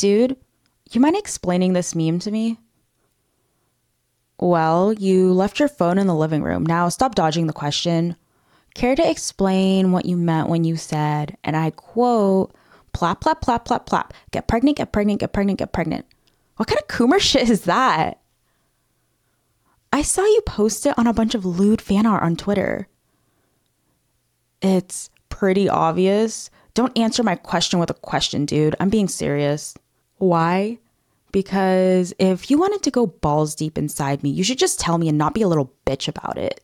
Dude, you mind explaining this meme to me? Well, you left your phone in the living room. Now stop dodging the question. Care to explain what you meant when you said, and I quote, plop, plop, plop, plop, plop. Get pregnant, get pregnant, get pregnant, get pregnant. What kind of Coomer shit is that? I saw you post it on a bunch of lewd fan art on Twitter. It's pretty obvious. Don't answer my question with a question, dude. I'm being serious. Why? Because if you wanted to go balls deep inside me, you should just tell me and not be a little bitch about it.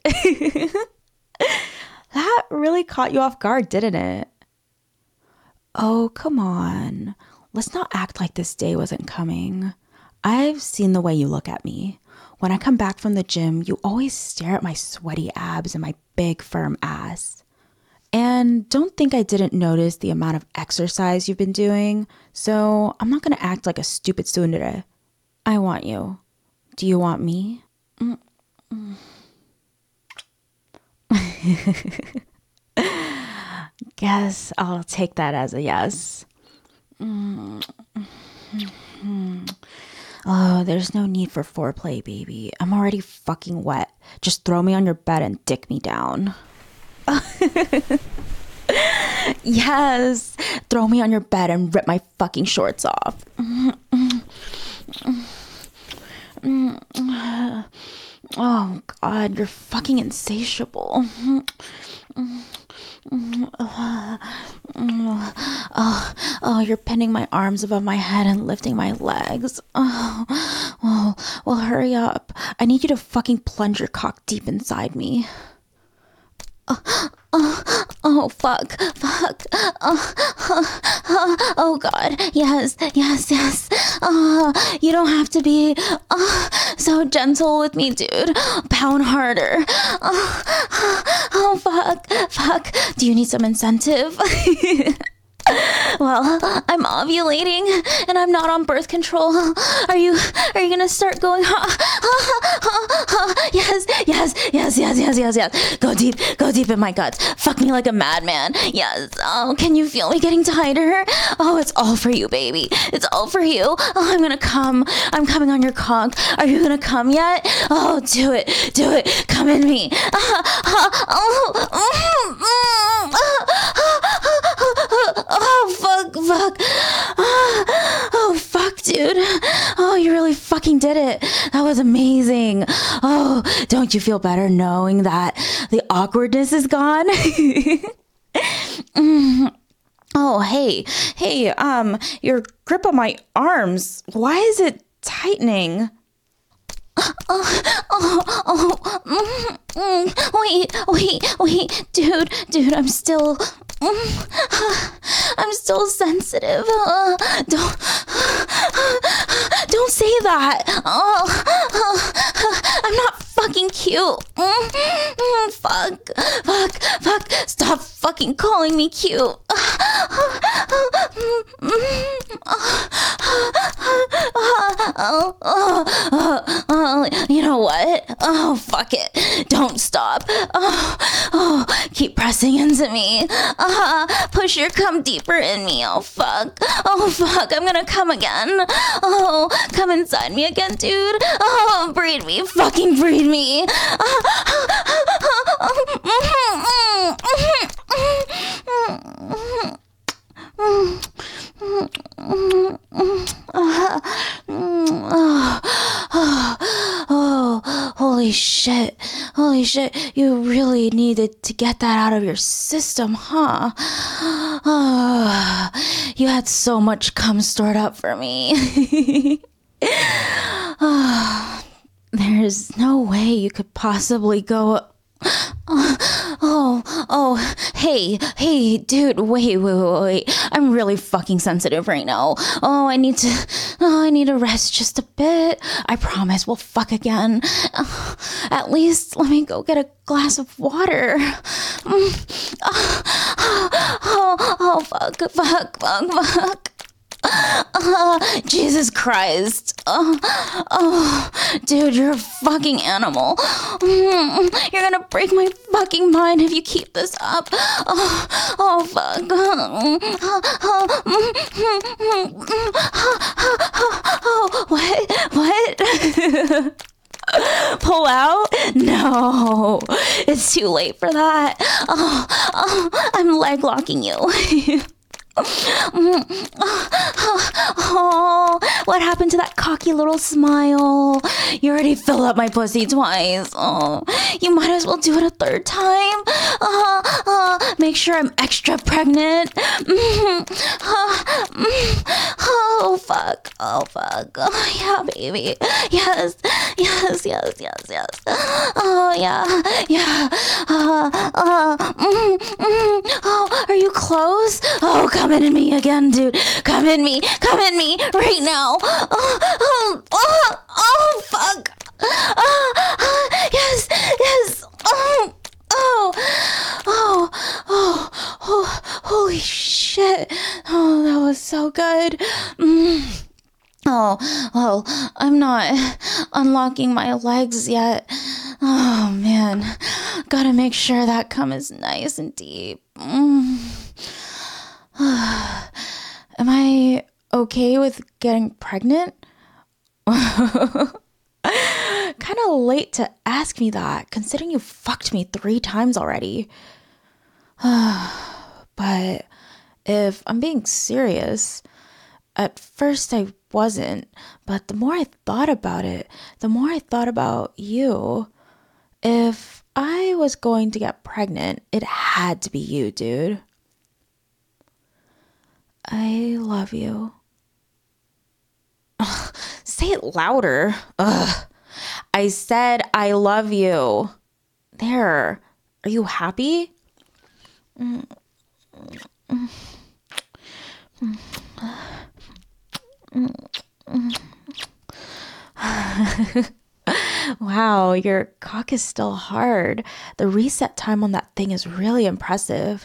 That really caught you off guard, didn't it? Oh, come on. Let's not act like this day wasn't coming. I've seen the way you look at me. When I come back from the gym, you always stare at my sweaty abs and my big, firm ass. And don't think I didn't notice the amount of exercise you've been doing, so I'm not going to act like a stupid tsundere. I want you. Do you want me? Guess I'll take that as a yes. Oh, there's no need for foreplay, baby. I'm already fucking wet. Just throw me on your bed and dick me down. Yes, throw me on your bed and rip my fucking shorts off. Oh God, you're fucking insatiable. Oh, you're pinning my arms above my head and lifting my legs. Well, hurry up. I need you to fucking plunge your cock deep inside me. Oh, fuck. Oh, God. Yes. You don't have to be so gentle with me, dude. Pound harder. Oh, fuck. Do you need some incentive? Well, I'm ovulating and I'm not on birth control. Are you gonna start going? Yes. Go deep in my guts. Fuck me like a madman. Yes. Oh, can you feel me getting tighter? Oh, it's all for you, baby. It's all for you. Oh, I'm gonna come. I'm coming on your cock. Are you gonna come yet? Oh, do it. Come in me. Oh, fuck. Oh, fuck, dude. Oh, you really fucking did it. That was amazing. Oh, don't you feel better knowing that the awkwardness is gone? Oh, hey, your grip on my arms, why is it tightening? Wait, dude, I'm still sensitive. Don't say that. I'm not fucking cute. Fuck. Stop fucking calling me cute. You know what? Oh, fuck it. Don't stop. Oh, keep pressing into me. Push your cum deeper in me. Oh, fuck. I'm gonna come again. Oh, come inside me again, dude. Oh, breed me. Fucking breed me. Oh, holy shit. You really needed to get that out of your system, huh? Oh, you had so much cum stored up for me. Oh, there's no way you could possibly go... Hey, dude, wait. I'm really fucking sensitive right now. I need to rest just a bit. I promise we'll fuck again. At least let me go get a glass of water. Fuck. Jesus Christ. Dude, you're a fucking animal. You're gonna break my fucking mind if you keep this up. Fuck. What? Pull out? No, it's too late for that. I'm leg locking you. Oh, what happened to that cocky little smile? You already filled up my pussy twice. Oh, you might as well do it a third time. Make sure I'm extra pregnant. Oh, fuck. Oh, fuck. Oh, yeah, baby. Yes. Oh, yeah. Oh, are you close? Oh, come in me again, dude. Come in me right now. Oh, fuck. Yes. Oh, holy shit. Oh, that was so good. Oh, well, I'm not unlocking my legs yet. Oh, man. Gotta make sure that cum is nice and deep. Am I okay with getting pregnant? Kind of late to ask me that, considering you fucked me 3 times already. But if I'm being serious, at first I wasn't, but the more I thought about it, the more I thought about you. If I was going to get pregnant, it had to be you, dude. I love you. Ugh, say it louder. Ugh. I said I love you. There. Are you happy? Wow, your cock is still hard. The reset time on that thing is really impressive.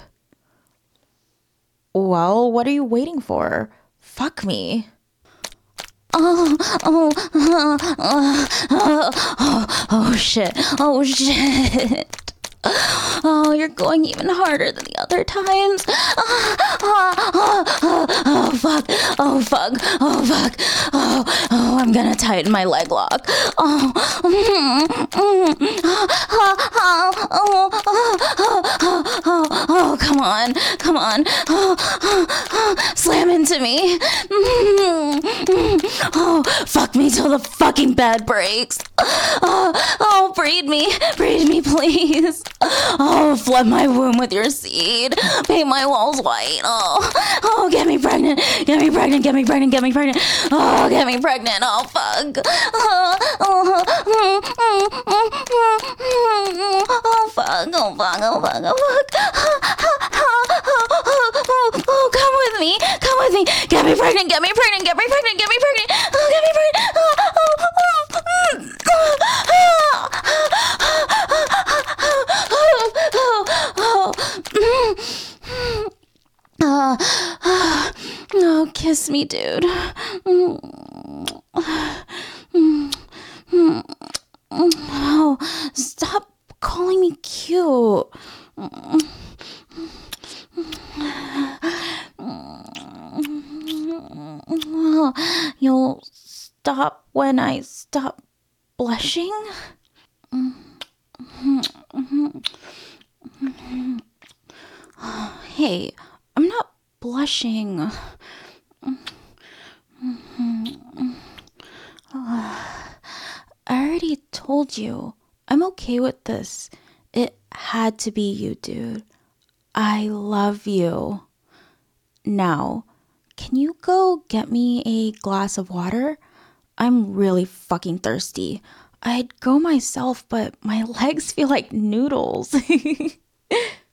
Well, what are you waiting for? Fuck me. Oh shit. Oh, you're going even harder than the other times. Oh, fuck. Oh, I'm gonna tighten my leg lock. Oh, come on. Slam into me. Oh, fuck me till the fucking bed breaks. Oh, breed me, please. Oh, flood my womb with your seed. Paint my walls white. Oh, get me pregnant. Oh, get me pregnant. Oh, fuck. Oh, fuck. Oh, come with me. Get me pregnant. Oh, get me pregnant. Oh, kiss me, dude. Oh, stop calling me cute. You'll stop when I stop blushing? Hey, I'm not blushing. I already told you. I'm okay with this. It had to be you, dude. I love you. Now, can you go get me a glass of water? I'm really fucking thirsty. I'd go myself, but my legs feel like noodles.